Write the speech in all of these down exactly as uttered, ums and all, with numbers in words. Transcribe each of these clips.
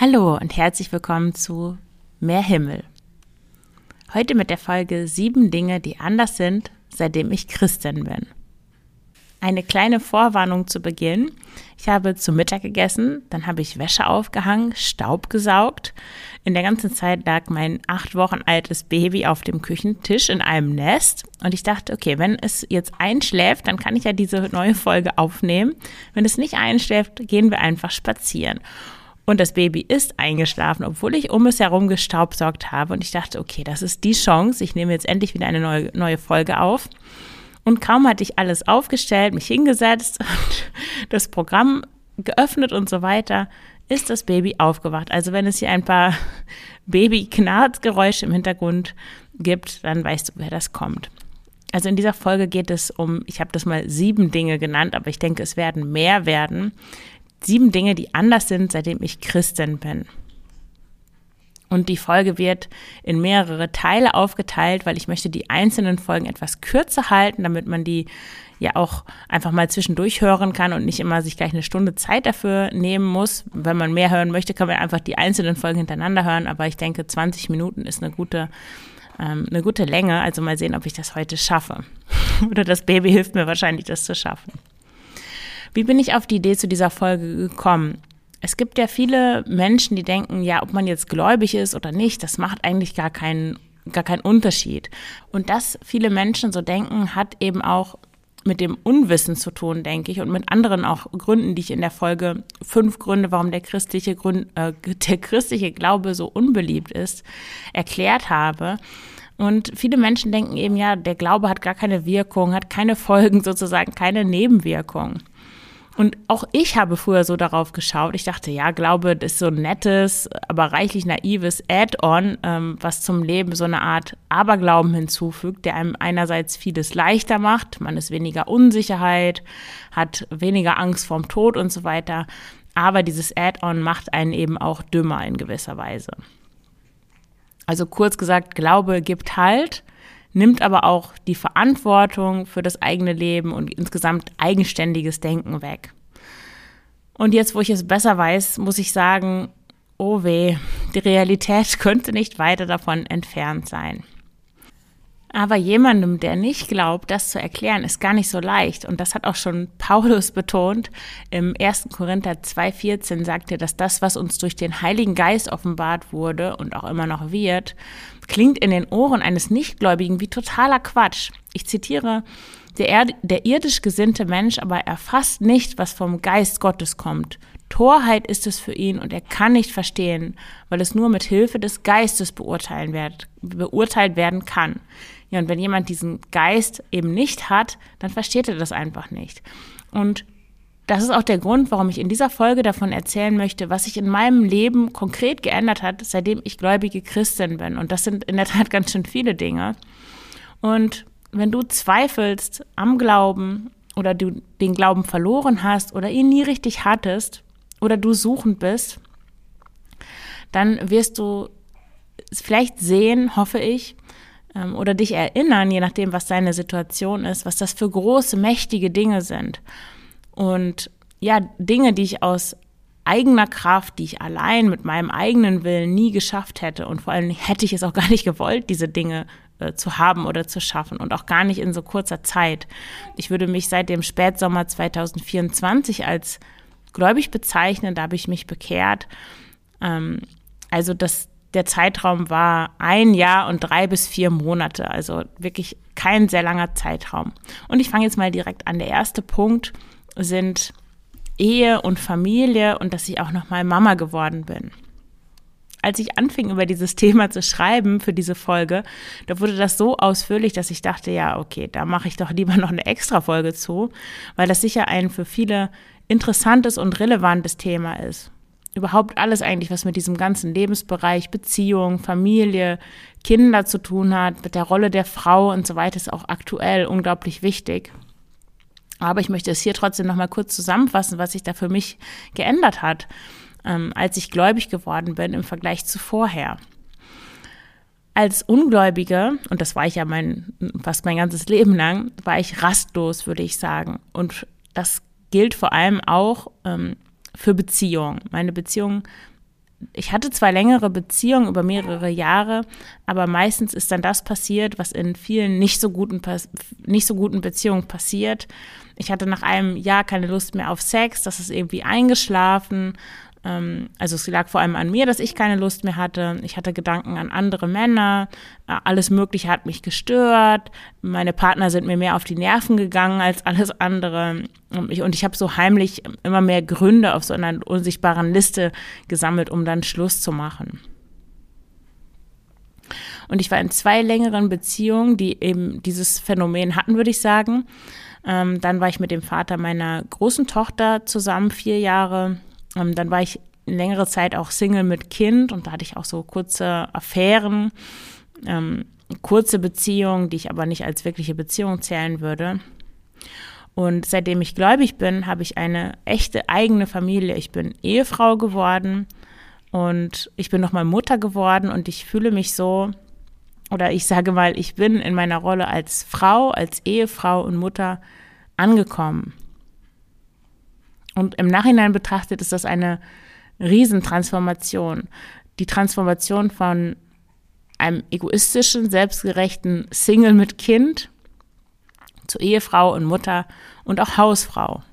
Hallo und herzlich willkommen zu Mehr Himmel. Heute mit der Folge sieben Dinge, die anders sind, seitdem ich Christin bin. Eine kleine Vorwarnung zu Beginn. Ich habe zu Mittag gegessen, dann habe ich Wäsche aufgehangen, Staub gesaugt. In der ganzen Zeit lag mein acht Wochen altes Baby auf dem Küchentisch in einem Nest. Und ich dachte, okay, wenn es jetzt einschläft, dann kann ich ja diese neue Folge aufnehmen. Wenn es nicht einschläft, gehen wir einfach spazieren. Und das Baby ist eingeschlafen, obwohl ich um es herum gestaubsaugt habe. Und ich dachte, okay, das ist die Chance. Ich nehme jetzt endlich wieder eine neue, neue Folge auf. Und kaum hatte ich alles aufgestellt, mich hingesetzt und das Programm geöffnet und so weiter, ist das Baby aufgewacht. Also wenn es hier ein paar Baby-Knarzgeräusche im Hintergrund gibt, dann weißt du, wer das kommt. Also in dieser Folge geht es um, ich habe das mal sieben Dinge genannt, aber ich denke, es werden mehr werden. Sieben Dinge, die anders sind, seitdem ich Christin bin. Und die Folge wird in mehrere Teile aufgeteilt, weil ich möchte die einzelnen Folgen etwas kürzer halten, damit man die ja auch einfach mal zwischendurch hören kann und nicht immer sich gleich eine Stunde Zeit dafür nehmen muss. Wenn man mehr hören möchte, kann man einfach die einzelnen Folgen hintereinander hören. Aber ich denke, zwanzig Minuten ist eine gute, ähm, eine gute Länge. Also mal sehen, ob ich das heute schaffe. Oder das Baby hilft mir wahrscheinlich, das zu schaffen. Wie bin ich auf die Idee zu dieser Folge gekommen? Es gibt ja viele Menschen, die denken, ja, ob man jetzt gläubig ist oder nicht, das macht eigentlich gar keinen, gar keinen Unterschied. Und dass viele Menschen so denken, hat eben auch mit dem Unwissen zu tun, denke ich, und mit anderen auch Gründen, die ich in der Folge fünf Gründe, warum der christliche Grund, äh, der christliche Glaube so unbeliebt ist, erklärt habe. Und viele Menschen denken eben, ja, der Glaube hat gar keine Wirkung, hat keine Folgen sozusagen, keine Nebenwirkungen. Und auch ich habe früher so darauf geschaut. Ich dachte, ja, Glaube, das ist so ein nettes, aber reichlich naives Add-on, ähm, was zum Leben so eine Art Aberglauben hinzufügt, der einem einerseits vieles leichter macht. Man ist weniger Unsicherheit, hat weniger Angst vorm Tod und so weiter. Aber dieses Add-on macht einen eben auch dümmer in gewisser Weise. Also kurz gesagt, Glaube gibt Halt, nimmt aber auch die Verantwortung für das eigene Leben und insgesamt eigenständiges Denken weg. Und jetzt, wo ich es besser weiß, muss ich sagen, oh weh, die Realität könnte nicht weiter davon entfernt sein. Aber jemandem, der nicht glaubt, das zu erklären, ist gar nicht so leicht. Und das hat auch schon Paulus betont. Im ersten Korinther zwei vierzehn sagt er, dass das, was uns durch den Heiligen Geist offenbart wurde und auch immer noch wird, klingt in den Ohren eines Nichtgläubigen wie totaler Quatsch. Ich zitiere, der, Erd- der irdisch gesinnte Mensch aber erfasst nicht, was vom Geist Gottes kommt. Torheit ist es für ihn und er kann nicht verstehen, weil es nur mit Hilfe des Geistes beurteilen werd, beurteilt werden kann. Ja, und wenn jemand diesen Geist eben nicht hat, dann versteht er das einfach nicht. Und das ist auch der Grund, warum ich in dieser Folge davon erzählen möchte, was sich in meinem Leben konkret geändert hat, seitdem ich gläubige Christin bin. Und das sind in der Tat ganz schön viele Dinge. Und wenn du zweifelst am Glauben oder du den Glauben verloren hast oder ihn nie richtig hattest oder du suchend bist, dann wirst du es vielleicht sehen, hoffe ich, oder dich erinnern, je nachdem, was deine Situation ist, was das für große, mächtige Dinge sind. Und ja, Dinge, die ich aus eigener Kraft, die ich allein mit meinem eigenen Willen nie geschafft hätte. Und vor allem hätte ich es auch gar nicht gewollt, diese Dinge äh, zu haben oder zu schaffen und auch gar nicht in so kurzer Zeit. Ich würde mich seit dem Spätsommer zwanzig vierundzwanzig als gläubig bezeichnen, da habe ich mich bekehrt. Ähm, also das Der Zeitraum war ein Jahr und drei bis vier Monate, also wirklich kein sehr langer Zeitraum. Und ich fange jetzt mal direkt an. Der erste Punkt sind Ehe und Familie und dass ich auch nochmal Mama geworden bin. Als ich anfing, über dieses Thema zu schreiben für diese Folge, da wurde das so ausführlich, dass ich dachte, ja, okay, da mache ich doch lieber noch eine Extra-Folge zu, weil das sicher ein für viele interessantes und relevantes Thema ist. Überhaupt alles eigentlich, was mit diesem ganzen Lebensbereich, Beziehung, Familie, Kinder zu tun hat, mit der Rolle der Frau und so weiter, ist auch aktuell unglaublich wichtig. Aber ich möchte es hier trotzdem noch mal kurz zusammenfassen, was sich da für mich geändert hat, ähm, als ich gläubig geworden bin im Vergleich zu vorher. Als Ungläubige, und das war ich ja mein, fast mein ganzes Leben lang, war ich rastlos, würde ich sagen. Und das gilt vor allem auch ähm, für Beziehungen. Meine Beziehung ich hatte zwar längere Beziehungen über mehrere Jahre, aber meistens ist dann das passiert, was in vielen nicht so guten, nicht so guten Beziehungen passiert. Ich hatte nach einem Jahr keine Lust mehr auf Sex, das ist irgendwie eingeschlafen. Also es lag vor allem an mir, dass ich keine Lust mehr hatte. Ich hatte Gedanken an andere Männer. Alles Mögliche hat mich gestört. Meine Partner sind mir mehr auf die Nerven gegangen als alles andere. Und ich, und ich habe so heimlich immer mehr Gründe auf so einer unsichtbaren Liste gesammelt, um dann Schluss zu machen. Und ich war in zwei längeren Beziehungen, die eben dieses Phänomen hatten, würde ich sagen. Ähm, dann war ich mit dem Vater meiner großen Tochter zusammen, vier Jahre. Ähm, dann war ich längere Zeit auch Single mit Kind und da hatte ich auch so kurze Affären, ähm, kurze Beziehungen, die ich aber nicht als wirkliche Beziehung zählen würde. Und seitdem ich gläubig bin, habe ich eine echte eigene Familie. Ich bin Ehefrau geworden und ich bin nochmal Mutter geworden und ich fühle mich so, oder ich sage mal, ich bin in meiner Rolle als Frau, als Ehefrau und Mutter angekommen. Und im Nachhinein betrachtet ist das eine Riesentransformation. Die Transformation von einem egoistischen, selbstgerechten Single mit Kind zu Ehefrau und Mutter und auch Hausfrau.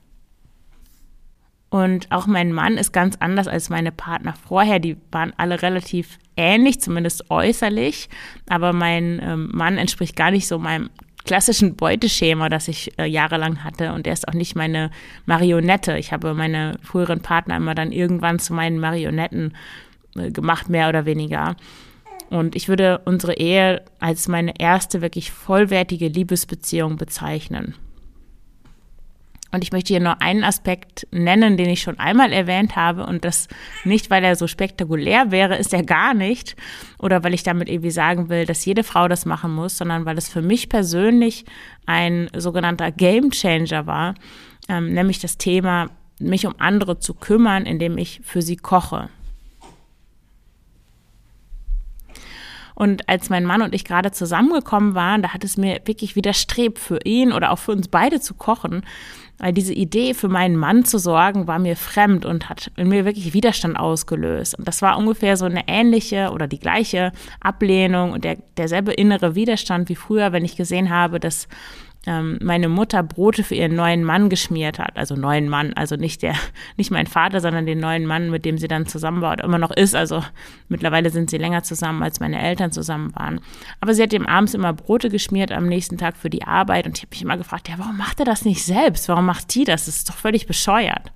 Und auch mein Mann ist ganz anders als meine Partner vorher. Die waren alle relativ ähnlich, zumindest äußerlich. Aber mein ähm, Mann entspricht gar nicht so meinem klassischen Beuteschema, das ich äh, jahrelang hatte. Und er ist auch nicht meine Marionette. Ich habe meine früheren Partner immer dann irgendwann zu meinen Marionetten äh, gemacht, mehr oder weniger. Und ich würde unsere Ehe als meine erste wirklich vollwertige Liebesbeziehung bezeichnen. Und ich möchte hier nur einen Aspekt nennen, den ich schon einmal erwähnt habe. Und das nicht, weil er so spektakulär wäre, ist er gar nicht. Oder weil ich damit irgendwie sagen will, dass jede Frau das machen muss, sondern weil es für mich persönlich ein sogenannter Game Changer war. Ähm, nämlich das Thema, mich um andere zu kümmern, indem ich für sie koche. Und als mein Mann und ich gerade zusammengekommen waren, da hat es mir wirklich widerstrebt, für ihn oder auch für uns beide zu kochen. Weil diese Idee, für meinen Mann zu sorgen, war mir fremd und hat in mir wirklich Widerstand ausgelöst. Und das war ungefähr so eine ähnliche oder die gleiche Ablehnung und der, derselbe innere Widerstand wie früher, wenn ich gesehen habe, dass ähm, meine Mutter Brote für ihren neuen Mann geschmiert hat. Also neuen Mann, also nicht der, nicht mein Vater, sondern den neuen Mann, mit dem sie dann zusammen war oder immer noch ist. Also mittlerweile sind sie länger zusammen, als meine Eltern zusammen waren. Aber sie hat ihm abends immer Brote geschmiert am nächsten Tag für die Arbeit. Und ich habe mich immer gefragt, ja, warum macht er das nicht selbst? Warum macht die das? Das ist doch völlig bescheuert.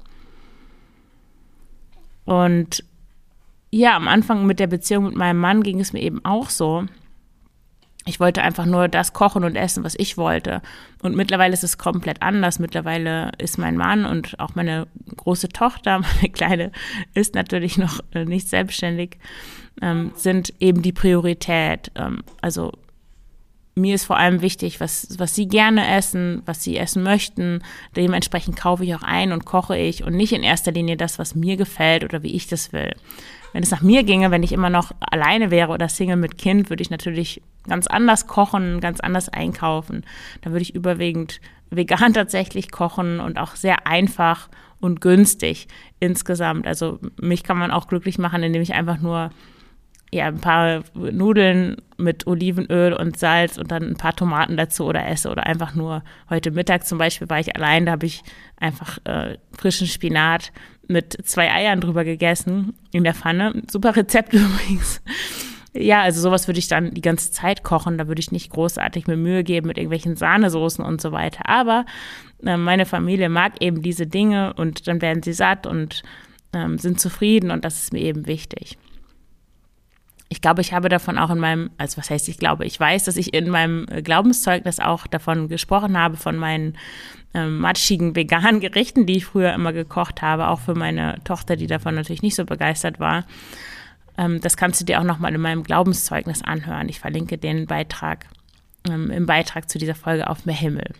Und ja, am Anfang mit der Beziehung mit meinem Mann ging es mir eben auch so. Ich wollte einfach nur das kochen und essen, was ich wollte. Und mittlerweile ist es komplett anders. Mittlerweile ist mein Mann und auch meine große Tochter, meine Kleine, ist natürlich noch nicht selbstständig, ähm, sind eben die Priorität. Ähm, also mir ist vor allem wichtig, was, was sie gerne essen, was sie essen möchten. Dementsprechend kaufe ich auch ein und koche ich und nicht in erster Linie das, was mir gefällt oder wie ich das will. Wenn es nach mir ginge, wenn ich immer noch alleine wäre oder Single mit Kind, würde ich natürlich ganz anders kochen, ganz anders einkaufen. Dann würde ich überwiegend vegan tatsächlich kochen und auch sehr einfach und günstig insgesamt. Also mich kann man auch glücklich machen, indem ich einfach nur ja, ein paar Nudeln mit Olivenöl und Salz und dann ein paar Tomaten dazu oder esse oder einfach nur heute Mittag zum Beispiel war ich allein, da habe ich einfach äh, frischen Spinat mit zwei Eiern drüber gegessen in der Pfanne. Super Rezept übrigens. Ja, also sowas würde ich dann die ganze Zeit kochen, da würde ich nicht großartig mir Mühe geben mit irgendwelchen Sahnesoßen und so weiter. Aber äh, meine Familie mag eben diese Dinge und dann werden sie satt und ähm, sind zufrieden und das ist mir eben wichtig. Ich glaube, ich habe davon auch in meinem, also was heißt ich glaube, ich weiß, dass ich in meinem Glaubenszeugnis auch davon gesprochen habe, von meinen ähm, matschigen veganen Gerichten, die ich früher immer gekocht habe, auch für meine Tochter, die davon natürlich nicht so begeistert war. Ähm, das kannst du dir auch nochmal in meinem Glaubenszeugnis anhören. Ich verlinke den Beitrag ähm, im Beitrag zu dieser Folge auf Mehr Himmel.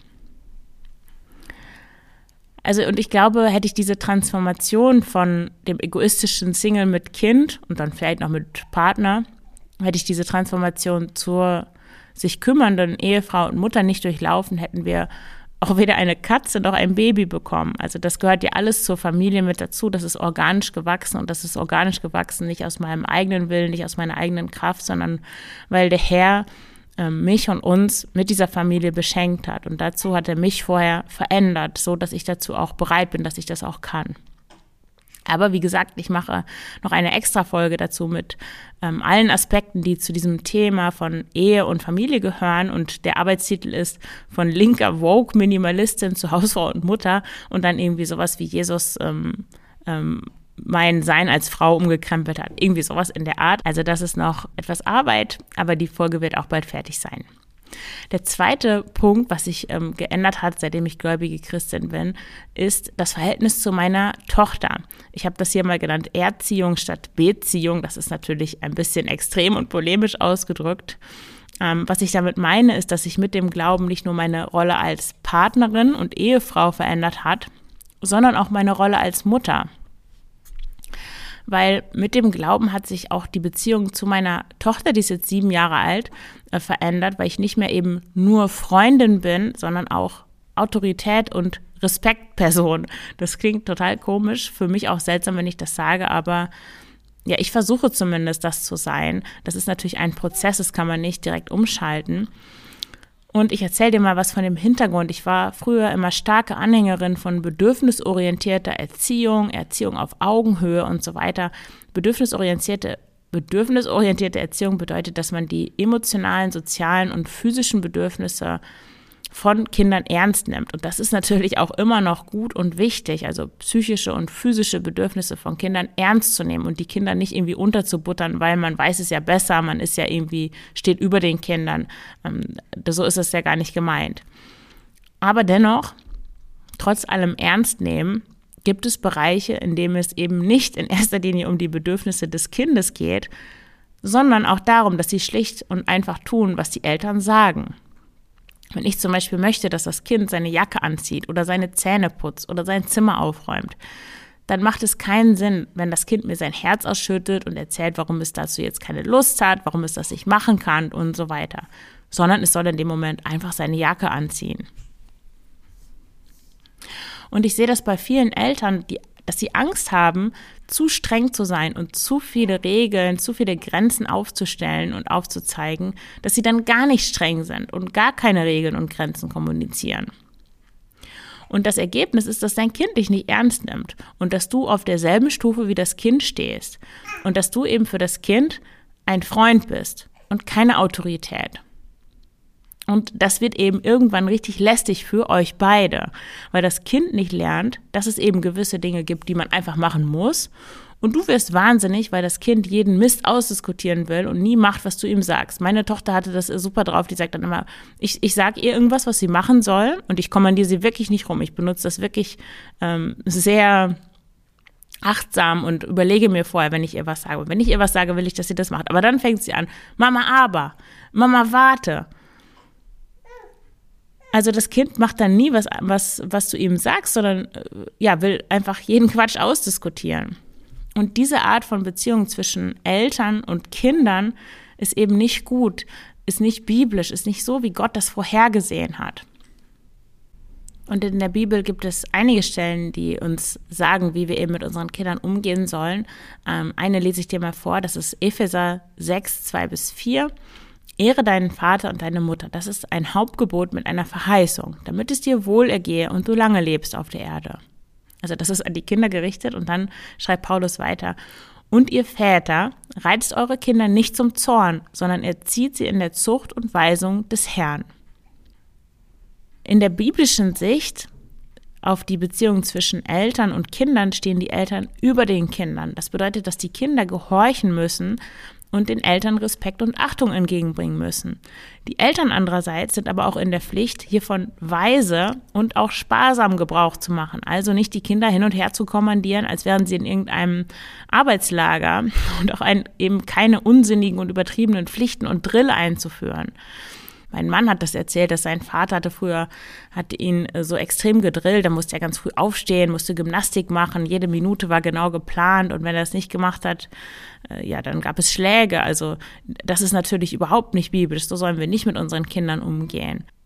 Also und ich glaube, hätte ich diese Transformation von dem egoistischen Single mit Kind und dann vielleicht noch mit Partner, hätte ich diese Transformation zur sich kümmernden Ehefrau und Mutter nicht durchlaufen, hätten wir auch weder eine Katze noch ein Baby bekommen. Also das gehört ja alles zur Familie mit dazu. Das ist organisch gewachsen und das ist organisch gewachsen nicht aus meinem eigenen Willen, nicht aus meiner eigenen Kraft, sondern weil der Herr äh, mich und uns mit dieser Familie beschenkt hat. Und dazu hat er mich vorher verändert, so dass ich dazu auch bereit bin, dass ich das auch kann. Aber wie gesagt, ich mache noch eine Extra-Folge dazu mit ähm, allen Aspekten, die zu diesem Thema von Ehe und Familie gehören. Und der Arbeitstitel ist von linker Woke-Minimalistin zu Hausfrau und Mutter und dann irgendwie sowas wie Jesus ähm, ähm, mein Sein als Frau umgekrempelt hat. Irgendwie sowas in der Art. Also das ist noch etwas Arbeit, aber die Folge wird auch bald fertig sein. Der zweite Punkt, was sich ähm, geändert hat, seitdem ich gläubige Christin bin, ist das Verhältnis zu meiner Tochter. Ich habe das hier mal genannt Erziehung statt Beziehung. Das ist natürlich ein bisschen extrem und polemisch ausgedrückt. Ähm, was ich damit meine, ist, dass sich mit dem Glauben nicht nur meine Rolle als Partnerin und Ehefrau verändert hat, sondern auch meine Rolle als Mutter. Weil mit dem Glauben hat sich auch die Beziehung zu meiner Tochter, die ist jetzt sieben Jahre alt, äh, verändert, weil ich nicht mehr eben nur Freundin bin, sondern auch Autorität und Respektperson. Das klingt total komisch, für mich auch seltsam, wenn ich das sage, aber ja, ich versuche zumindest, das zu sein. Das ist natürlich ein Prozess, das kann man nicht direkt umschalten. Und ich erzähle dir mal was von dem Hintergrund. Ich war früher immer starke Anhängerin von bedürfnisorientierter Erziehung, Erziehung auf Augenhöhe und so weiter. Bedürfnisorientierte, bedürfnisorientierte Erziehung bedeutet, dass man die emotionalen, sozialen und physischen Bedürfnisse von Kindern ernst nimmt. Und das ist natürlich auch immer noch gut und wichtig, also psychische und physische Bedürfnisse von Kindern ernst zu nehmen und die Kinder nicht irgendwie unterzubuttern, weil man weiß es ja besser, man ist ja irgendwie, steht über den Kindern. So ist es ja gar nicht gemeint. Aber dennoch, trotz allem Ernst nehmen, gibt es Bereiche, in denen es eben nicht in erster Linie um die Bedürfnisse des Kindes geht, sondern auch darum, dass sie schlicht und einfach tun, was die Eltern sagen. Wenn ich zum Beispiel möchte, dass das Kind seine Jacke anzieht oder seine Zähne putzt oder sein Zimmer aufräumt, dann macht es keinen Sinn, wenn das Kind mir sein Herz ausschüttet und erzählt, warum es dazu jetzt keine Lust hat, warum es das nicht machen kann und so weiter, sondern es soll in dem Moment einfach seine Jacke anziehen. Und ich sehe das bei vielen Eltern, die, dass sie Angst haben, zu streng zu sein und zu viele Regeln, zu viele Grenzen aufzustellen und aufzuzeigen, dass sie dann gar nicht streng sind und gar keine Regeln und Grenzen kommunizieren. Und das Ergebnis ist, dass dein Kind dich nicht ernst nimmt und dass du auf derselben Stufe wie das Kind stehst und dass du eben für das Kind ein Freund bist und keine Autorität. Und das wird eben irgendwann richtig lästig für euch beide, weil das Kind nicht lernt, dass es eben gewisse Dinge gibt, die man einfach machen muss. Und du wirst wahnsinnig, weil das Kind jeden Mist ausdiskutieren will und nie macht, was du ihm sagst. Meine Tochter hatte das super drauf, die sagt dann immer, ich, ich sage ihr irgendwas, was sie machen soll und ich kommandiere sie wirklich nicht rum. Ich benutze das wirklich ähm, sehr achtsam und überlege mir vorher, wenn ich ihr was sage. Und wenn ich ihr was sage, will ich, dass sie das macht. Aber dann fängt sie an, Mama, aber, Mama, warte. Also das Kind macht dann nie was, was, was du ihm sagst, sondern ja, will einfach jeden Quatsch ausdiskutieren. Und diese Art von Beziehung zwischen Eltern und Kindern ist eben nicht gut, ist nicht biblisch, ist nicht so, wie Gott das vorhergesehen hat. Und in der Bibel gibt es einige Stellen, die uns sagen, wie wir eben mit unseren Kindern umgehen sollen. Ähm, eine lese ich dir mal vor, das ist Epheser sechs, zwei bis vier. Ehre deinen Vater und deine Mutter, das ist ein Hauptgebot mit einer Verheißung, damit es dir wohl ergehe und du lange lebst auf der Erde. Also das ist an die Kinder gerichtet und dann schreibt Paulus weiter. Und ihr Väter, reizt eure Kinder nicht zum Zorn, sondern erzieht sie in der Zucht und Weisung des Herrn. In der biblischen Sicht auf die Beziehung zwischen Eltern und Kindern stehen die Eltern über den Kindern. Das bedeutet, dass die Kinder gehorchen müssen und den Eltern Respekt und Achtung entgegenbringen müssen. Die Eltern andererseits sind aber auch in der Pflicht, hiervon weise und auch sparsam Gebrauch zu machen. Also nicht die Kinder hin und her zu kommandieren, als wären sie in irgendeinem Arbeitslager und auch ein, eben keine unsinnigen und übertriebenen Pflichten und Drill einzuführen. Mein Mann hat das erzählt, dass sein Vater hatte früher, hat ihn so extrem gedrillt, da musste er ganz früh aufstehen, musste Gymnastik machen, jede Minute war genau geplant und wenn er es nicht gemacht hat, ja, dann gab es Schläge. Also das ist natürlich überhaupt nicht biblisch, so sollen wir nicht mit unseren Kindern umgehen.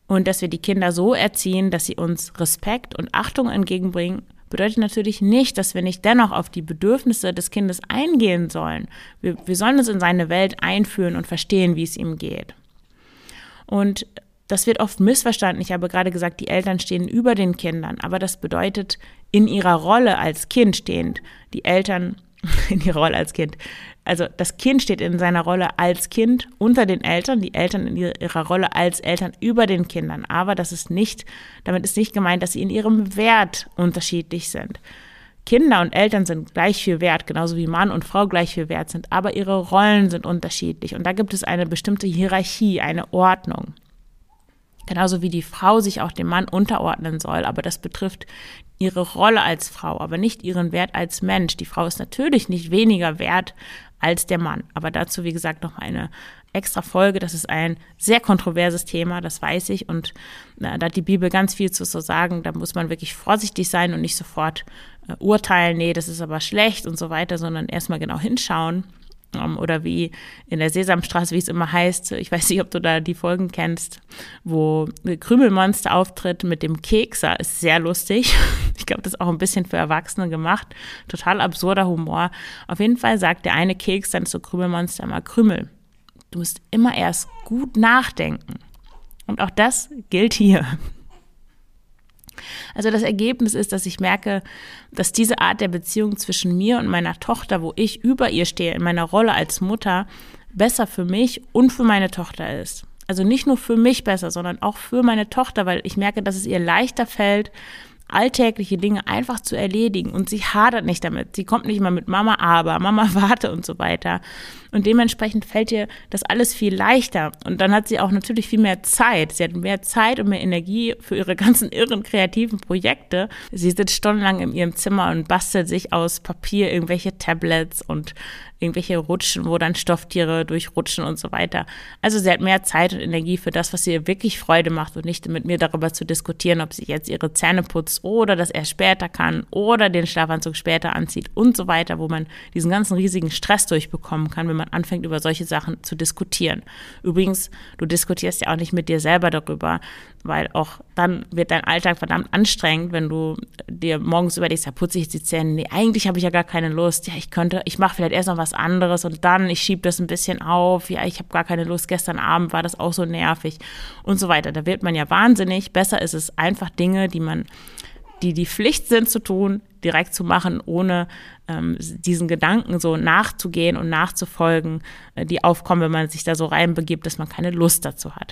Und dass wir die Kinder so erziehen, dass sie uns Respekt und Achtung entgegenbringen, bedeutet natürlich nicht, dass wir nicht dennoch auf die Bedürfnisse des Kindes eingehen sollen. Wir, wir sollen uns in seine Welt einführen und verstehen, wie es ihm geht. Und das wird oft missverstanden. Ich habe gerade gesagt, die Eltern stehen über den Kindern, aber das bedeutet in ihrer Rolle als Kind stehend. Die Eltern in ihrer Rolle als Kind. Also das Kind steht in seiner Rolle als Kind unter den Eltern, die Eltern in ihrer Rolle als Eltern über den Kindern. Aber das ist nicht, damit ist nicht gemeint, dass sie in ihrem Wert unterschiedlich sind. Kinder und Eltern sind gleich viel wert, genauso wie Mann und Frau gleich viel wert sind, aber ihre Rollen sind unterschiedlich. Und da gibt es eine bestimmte Hierarchie, eine Ordnung. Genauso wie die Frau sich auch dem Mann unterordnen soll, aber das betrifft ihre Rolle als Frau, aber nicht ihren Wert als Mensch. Die Frau ist natürlich nicht weniger wert als der Mann, aber dazu, wie gesagt, noch eine extra Folge. Das ist ein sehr kontroverses Thema, das weiß ich, und na, da hat die Bibel ganz viel zu so sagen. Da muss man wirklich vorsichtig sein und nicht sofort äh, urteilen, nee, das ist aber schlecht und so weiter, sondern erstmal genau hinschauen. Oder wie in der Sesamstraße, wie es immer heißt, ich weiß nicht, ob du da die Folgen kennst, wo Krümelmonster auftritt mit dem Kekser, ist sehr lustig. Ich glaube, das ist auch ein bisschen für Erwachsene gemacht. Total absurder Humor. Auf jeden Fall sagt der eine Keks dann zu Krümelmonster immer: Krümel, du musst immer erst gut nachdenken. Und auch das gilt hier. Also das Ergebnis ist, dass ich merke, dass diese Art der Beziehung zwischen mir und meiner Tochter, wo ich über ihr stehe, in meiner Rolle als Mutter, besser für mich und für meine Tochter ist. Also nicht nur für mich besser, sondern auch für meine Tochter, weil ich merke, dass es ihr leichter fällt, alltägliche Dinge einfach zu erledigen, und sie hadert nicht damit. Sie kommt nicht immer mit Mama, aber, Mama, warte und so weiter. Und dementsprechend fällt ihr das alles viel leichter. Und dann hat sie auch natürlich viel mehr Zeit. Sie hat mehr Zeit und mehr Energie für ihre ganzen irren kreativen Projekte. Sie sitzt stundenlang in ihrem Zimmer und bastelt sich aus Papier irgendwelche Tablets und irgendwelche Rutschen, wo dann Stofftiere durchrutschen und so weiter. Also sie hat mehr Zeit und Energie für das, was ihr wirklich Freude macht, und nicht mit mir darüber zu diskutieren, ob sie jetzt ihre Zähne putzt oder das erst später kann oder den Schlafanzug später anzieht und so weiter, wo man diesen ganzen riesigen Stress durchbekommen kann, wenn man anfängt, über solche Sachen zu diskutieren. Übrigens, du diskutierst ja auch nicht mit dir selber darüber, weil auch dann wird dein Alltag verdammt anstrengend, wenn du dir morgens überlegst, ja, putze ich jetzt die Zähne? Nee, eigentlich habe ich ja gar keine Lust. Ja, ich könnte, ich mache vielleicht erst noch was anderes und dann, ich schiebe das ein bisschen auf. Ja, ich habe gar keine Lust. Gestern Abend war das auch so nervig und so weiter. Da wird man ja wahnsinnig. Besser ist es einfach, Dinge, die man, die die Pflicht sind zu tun, direkt zu machen, ohne ähm, diesen Gedanken so nachzugehen und nachzufolgen, äh, die aufkommen, wenn man sich da so reinbegibt, dass man keine Lust dazu hat.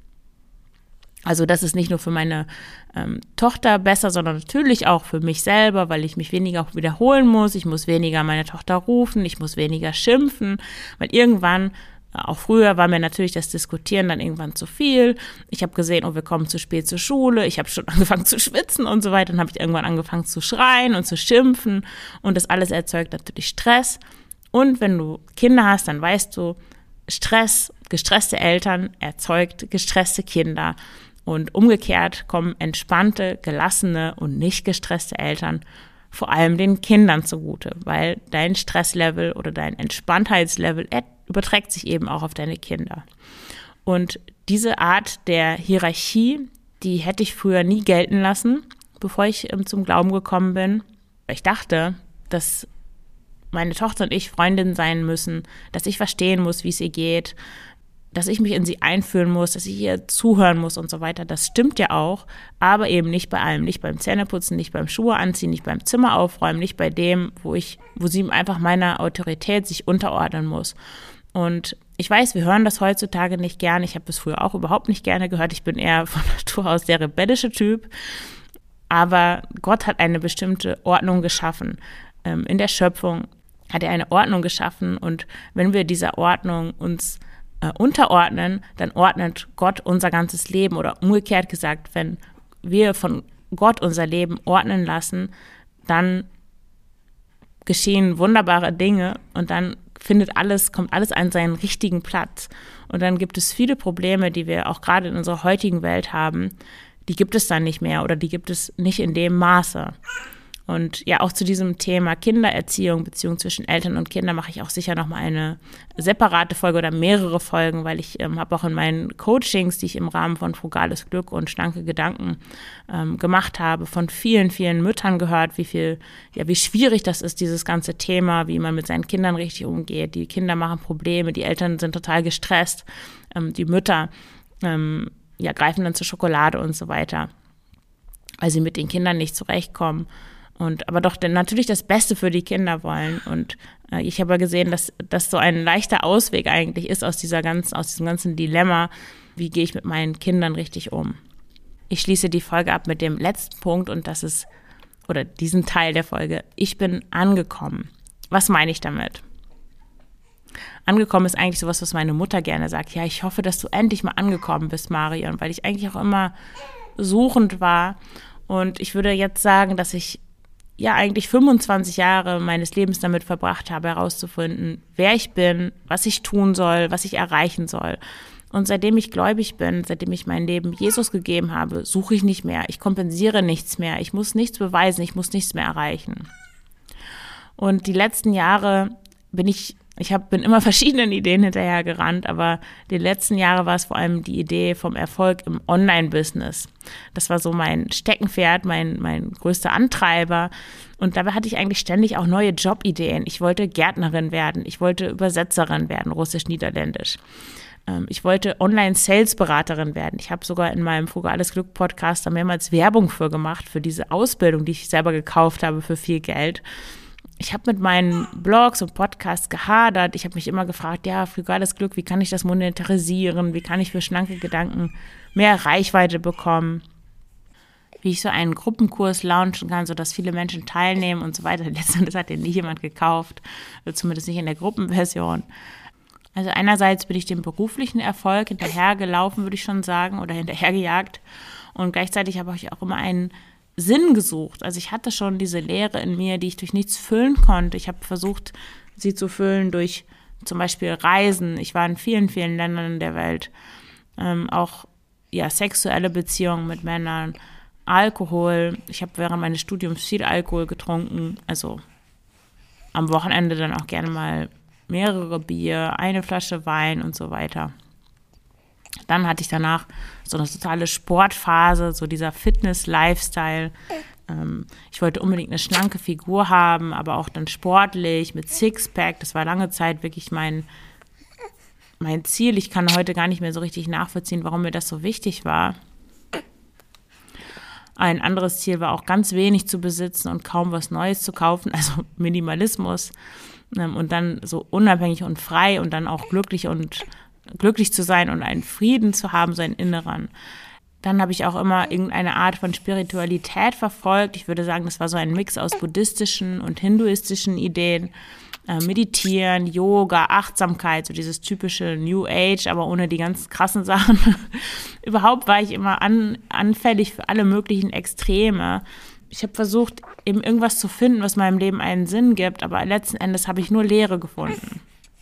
Also das ist nicht nur für meine ähm, Tochter besser, sondern natürlich auch für mich selber, weil ich mich weniger wiederholen muss. Ich muss weniger meine Tochter rufen, ich muss weniger schimpfen, weil irgendwann, auch früher war mir natürlich das Diskutieren dann irgendwann zu viel. Ich habe gesehen, oh, wir kommen zu spät zur Schule. Ich habe schon angefangen zu schwitzen und so weiter. Dann habe ich irgendwann angefangen zu schreien und zu schimpfen. Und das alles erzeugt natürlich Stress. Und wenn du Kinder hast, dann weißt du, Stress, gestresste Eltern erzeugt gestresste Kinder. Und umgekehrt kommen entspannte, gelassene und nicht gestresste Eltern vor allem den Kindern zugute, weil dein Stresslevel oder dein Entspanntheitslevel überträgt sich eben auch auf deine Kinder. Und diese Art der Hierarchie, die hätte ich früher nie gelten lassen, bevor ich zum Glauben gekommen bin. Ich dachte, dass meine Tochter und ich Freundinnen sein müssen, dass ich verstehen muss, wie es ihr geht, dass ich mich in sie einfühlen muss, dass ich ihr zuhören muss und so weiter. Das stimmt ja auch, aber eben nicht bei allem. Nicht beim Zähneputzen, nicht beim Schuhe anziehen, nicht beim Zimmer aufräumen, nicht bei dem, wo ich, wo sie einfach meiner Autorität sich unterordnen muss. Und ich weiß, wir hören das heutzutage nicht gerne. Ich habe es früher auch überhaupt nicht gerne gehört. Ich bin eher von Natur aus der rebellische Typ. Aber Gott hat eine bestimmte Ordnung geschaffen. In der Schöpfung hat er eine Ordnung geschaffen. Und wenn wir dieser Ordnung uns äh, unterordnen, dann ordnet Gott unser ganzes Leben. Oder umgekehrt gesagt, wenn wir von Gott unser Leben ordnen lassen, dann geschehen wunderbare Dinge und dann findet alles, kommt alles an seinen richtigen Platz. Und dann gibt es viele Probleme, die wir auch gerade in unserer heutigen Welt haben, die gibt es dann nicht mehr oder die gibt es nicht in dem Maße. Und ja, auch zu diesem Thema Kindererziehung, Beziehung zwischen Eltern und Kindern mache ich auch sicher nochmal eine separate Folge oder mehrere Folgen, weil ich ähm, habe auch in meinen Coachings, die ich im Rahmen von Frugales Glück und Schlanke Gedanken ähm, gemacht habe, von vielen, vielen Müttern gehört, wie viel, ja, wie schwierig das ist, dieses ganze Thema, wie man mit seinen Kindern richtig umgeht. Die Kinder machen Probleme, die Eltern sind total gestresst, ähm, die Mütter ähm, ja, greifen dann zur Schokolade und so weiter, weil sie mit den Kindern nicht zurechtkommen. Und aber doch dann natürlich das Beste für die Kinder wollen. Und äh, ich habe gesehen, dass das so ein leichter Ausweg eigentlich ist aus dieser ganzen, aus diesem ganzen Dilemma, wie gehe ich mit meinen Kindern richtig um. Ich schließe die Folge ab mit dem letzten Punkt und das ist, oder diesen Teil der Folge, ich bin angekommen. Was meine ich damit? Angekommen ist eigentlich sowas, was meine Mutter gerne sagt. Ja, ich hoffe, dass du endlich mal angekommen bist, Marion, weil ich eigentlich auch immer suchend war. Und ich würde jetzt sagen, dass ich ja eigentlich fünfundzwanzig Jahre meines Lebens damit verbracht habe, herauszufinden, wer ich bin, was ich tun soll, was ich erreichen soll. Und seitdem ich gläubig bin, seitdem ich mein Leben Jesus gegeben habe, suche ich nicht mehr. Ich kompensiere nichts mehr. Ich muss nichts beweisen. Ich muss nichts mehr erreichen. Und die letzten Jahre bin ich, ich hab, bin immer verschiedenen Ideen hinterhergerannt, aber die letzten Jahre war es vor allem die Idee vom Erfolg im Online-Business. Das war so mein Steckenpferd, mein, mein größter Antreiber. Und dabei hatte ich eigentlich ständig auch neue Jobideen. Ich wollte Gärtnerin werden, ich wollte Übersetzerin werden, Russisch-Niederländisch. Ich wollte Online-Sales-Beraterin werden. Ich habe sogar in meinem Frugales Glück-Podcast da mehrmals Werbung für gemacht, für diese Ausbildung, die ich selber gekauft habe für viel Geld. Ich habe mit meinen Blogs und Podcasts gehadert. Ich habe mich immer gefragt, ja, Frugales Glück, wie kann ich das monetarisieren? Wie kann ich für schlanke Gedanken mehr Reichweite bekommen? Wie ich so einen Gruppenkurs launchen kann, sodass viele Menschen teilnehmen und so weiter. Letztendlich hat den nie jemand gekauft, zumindest nicht in der Gruppenversion. Also einerseits bin ich dem beruflichen Erfolg hinterhergelaufen, würde ich schon sagen, oder hinterhergejagt. Und gleichzeitig habe ich auch immer einen Sinn gesucht. Also ich hatte schon diese Leere in mir, die ich durch nichts füllen konnte. Ich habe versucht, sie zu füllen durch zum Beispiel Reisen. Ich war in vielen, vielen Ländern der Welt. Ähm, auch ja, sexuelle Beziehungen mit Männern, Alkohol. Ich habe während meines Studiums viel Alkohol getrunken. Also am Wochenende dann auch gerne mal mehrere Bier, eine Flasche Wein und so weiter. Dann hatte ich danach so eine totale Sportphase, so dieser Fitness-Lifestyle. Ähm, ich wollte unbedingt eine schlanke Figur haben, aber auch dann sportlich mit Sixpack. Das war lange Zeit wirklich mein, mein Ziel. Ich kann heute gar nicht mehr so richtig nachvollziehen, warum mir das so wichtig war. Ein anderes Ziel war auch ganz wenig zu besitzen und kaum was Neues zu kaufen, also Minimalismus. Ähm, und dann so unabhängig und frei und dann auch glücklich und glücklich zu sein und einen Frieden zu haben, so einen inneren. Dann habe ich auch immer irgendeine Art von Spiritualität verfolgt. Ich würde sagen, das war so ein Mix aus buddhistischen und hinduistischen Ideen. Äh, Meditieren, Yoga, Achtsamkeit, so dieses typische New Age, aber ohne die ganz krassen Sachen. Überhaupt war ich immer an, anfällig für alle möglichen Extreme. Ich habe versucht, eben irgendwas zu finden, was meinem Leben einen Sinn gibt, aber letzten Endes habe ich nur Leere gefunden.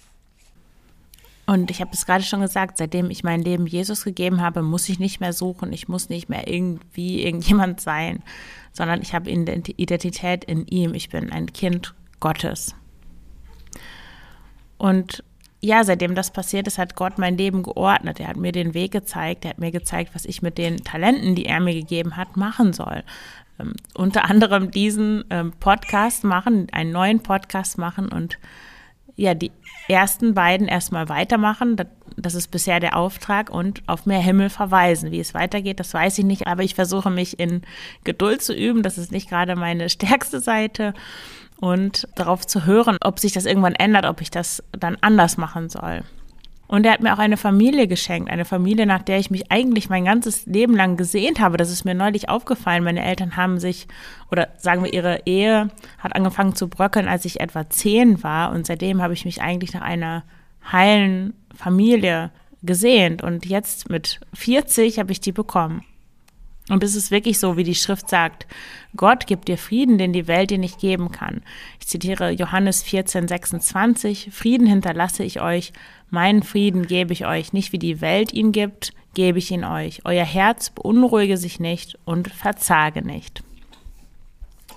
Und ich habe es gerade schon gesagt, seitdem ich mein Leben Jesus gegeben habe, muss ich nicht mehr suchen, ich muss nicht mehr irgendwie irgendjemand sein, sondern ich habe Identität in ihm, ich bin ein Kind Gottes. Und ja, seitdem das passiert ist, hat Gott mein Leben geordnet. Er hat mir den Weg gezeigt, er hat mir gezeigt, was ich mit den Talenten, die er mir gegeben hat, machen soll. Ähm, unter anderem diesen ähm, Podcast machen, einen neuen Podcast machen und ja, die ersten beiden erstmal weitermachen, das, das ist bisher der Auftrag, und auf mehr Himmel verweisen. Wie es weitergeht, das weiß ich nicht, aber ich versuche mich in Geduld zu üben, das ist nicht gerade meine stärkste Seite, und darauf zu hören, ob sich das irgendwann ändert, ob ich das dann anders machen soll. Und er hat mir auch eine Familie geschenkt, eine Familie, nach der ich mich eigentlich mein ganzes Leben lang gesehnt habe. Das ist mir neulich aufgefallen. Meine Eltern haben sich, oder sagen wir, ihre Ehe hat angefangen zu bröckeln, als ich etwa zehn war. Und seitdem habe ich mich eigentlich nach einer heilen Familie gesehnt. Und jetzt mit vierzig habe ich die bekommen. Und es ist wirklich so, wie die Schrift sagt, Gott gibt dir Frieden, den die Welt dir nicht geben kann. Ich zitiere Johannes vierzehn sechsundzwanzig, Frieden hinterlasse ich euch, meinen Frieden gebe ich euch, nicht wie die Welt ihn gibt, gebe ich ihn euch. Euer Herz beunruhige sich nicht und verzage nicht.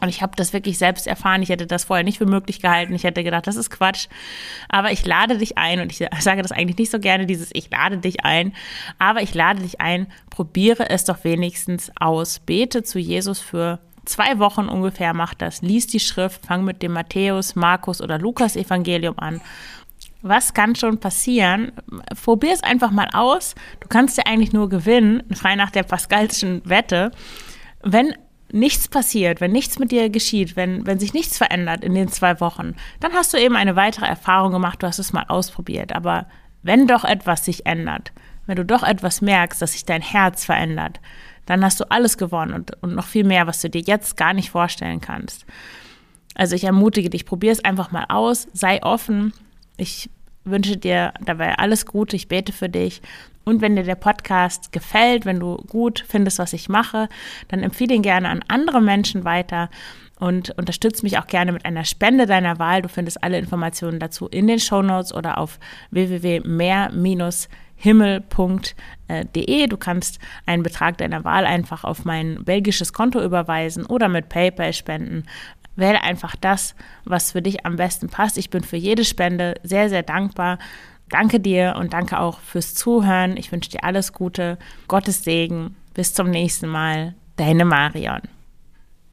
Und ich habe das wirklich selbst erfahren. Ich hätte das vorher nicht für möglich gehalten. Ich hätte gedacht, das ist Quatsch. Aber ich lade dich ein, und ich sage das eigentlich nicht so gerne, dieses ich lade dich ein. Aber ich lade dich ein, probiere es doch wenigstens aus. Bete zu Jesus für zwei Wochen ungefähr, mach das. Lies die Schrift, fang mit dem Matthäus, Markus oder Lukas Evangelium an. Was kann schon passieren? Probier es einfach mal aus. Du kannst ja eigentlich nur gewinnen, frei nach der Pascalschen Wette, wenn nichts passiert, wenn nichts mit dir geschieht, wenn, wenn sich nichts verändert in den zwei Wochen, dann hast du eben eine weitere Erfahrung gemacht, du hast es mal ausprobiert. Aber wenn doch etwas sich ändert, wenn du doch etwas merkst, dass sich dein Herz verändert, dann hast du alles gewonnen und, und noch viel mehr, was du dir jetzt gar nicht vorstellen kannst. Also ich ermutige dich, probier es einfach mal aus, sei offen. Ich wünsche dir dabei alles Gute, ich bete für dich. Und wenn dir der Podcast gefällt, wenn du gut findest, was ich mache, dann empfehle ihn gerne an andere Menschen weiter und unterstütze mich auch gerne mit einer Spende deiner Wahl. Du findest alle Informationen dazu in den Shownotes oder auf w w w punkt mehr Bindestrich himmel punkt d e. Du kannst einen Betrag deiner Wahl einfach auf mein belgisches Konto überweisen oder mit PayPal spenden. Wähle einfach das, was für dich am besten passt. Ich bin für jede Spende sehr, sehr dankbar. Danke dir und danke auch fürs Zuhören. Ich wünsche dir alles Gute, Gottes Segen. Bis zum nächsten Mal. Deine Marion.